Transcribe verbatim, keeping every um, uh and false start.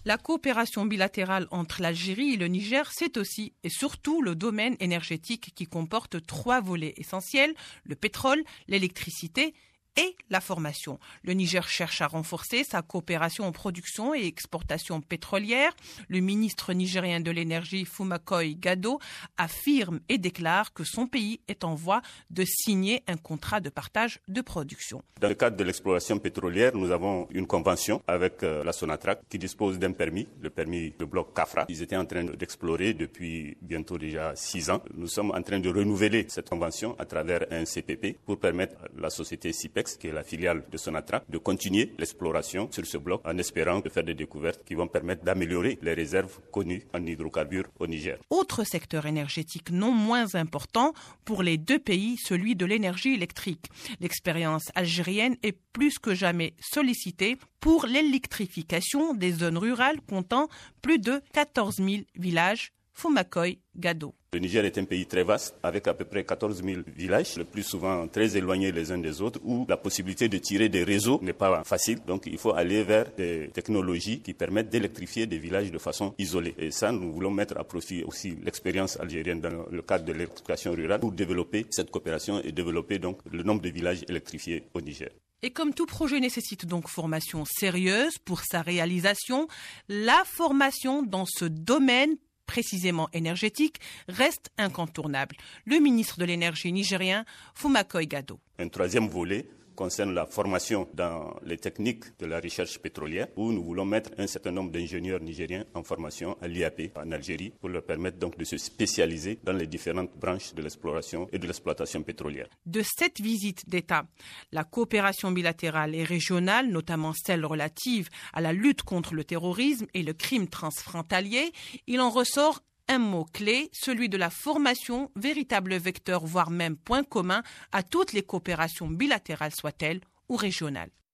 La coopération bilatérale entre l'Algérie et le Niger, c'est aussi et surtout le domaine énergétique qui comporte trois volets essentiels, le pétrole, l'électricité et la formation. Le Niger cherche à renforcer sa coopération en production et exportation pétrolière. Le ministre nigérien de l'énergie, Foumakoy Gado, affirme et déclare que son pays est en voie de signer un contrat de partage de production. Dans le cadre de l'exploration pétrolière, nous avons une convention avec euh, la Sonatrach qui dispose d'un permis, le permis de bloc Kafra. Ils étaient en train d'explorer depuis bientôt déjà six ans. Nous sommes en train de renouveler cette convention à travers un C P P pour permettre à la société SIPEX, qui est la filiale de Sonatrach, de continuer l'exploration sur ce bloc en espérant de faire des découvertes qui vont permettre d'améliorer les réserves connues en hydrocarbures au Niger. Autre secteur énergétique non moins important pour les deux pays, celui de l'énergie électrique. L'expérience algérienne est plus que jamais sollicitée pour l'électrification des zones rurales comptant plus de quatorze mille villages. Foumakoy Gado. Le Niger est un pays très vaste, avec à peu près quatorze mille villages, le plus souvent très éloignés les uns des autres, où la possibilité de tirer des réseaux n'est pas facile. Donc il faut aller vers des technologies qui permettent d'électrifier des villages de façon isolée. Et ça, nous voulons mettre à profit aussi l'expérience algérienne dans le cadre de l'électrification rurale pour développer cette coopération et développer donc le nombre de villages électrifiés au Niger. Et comme tout projet nécessite donc formation sérieuse pour sa réalisation, la formation dans ce domaine précisément énergétique, reste incontournable. Le ministre de l'énergie nigérien, Foumakoy Gado. Un troisième volet concerne la formation dans les techniques de la recherche pétrolière, où nous voulons mettre un certain nombre d'ingénieurs nigériens en formation à l'I A P en Algérie pour leur permettre donc de se spécialiser dans les différentes branches de l'exploration et de l'exploitation pétrolière. De cette visite d'État, la coopération bilatérale et régionale, notamment celle relative à la lutte contre le terrorisme et le crime transfrontalier, il en ressort un mot-clé, celui de la formation, véritable vecteur, voire même point commun à toutes les coopérations bilatérales soient-elles ou régionales.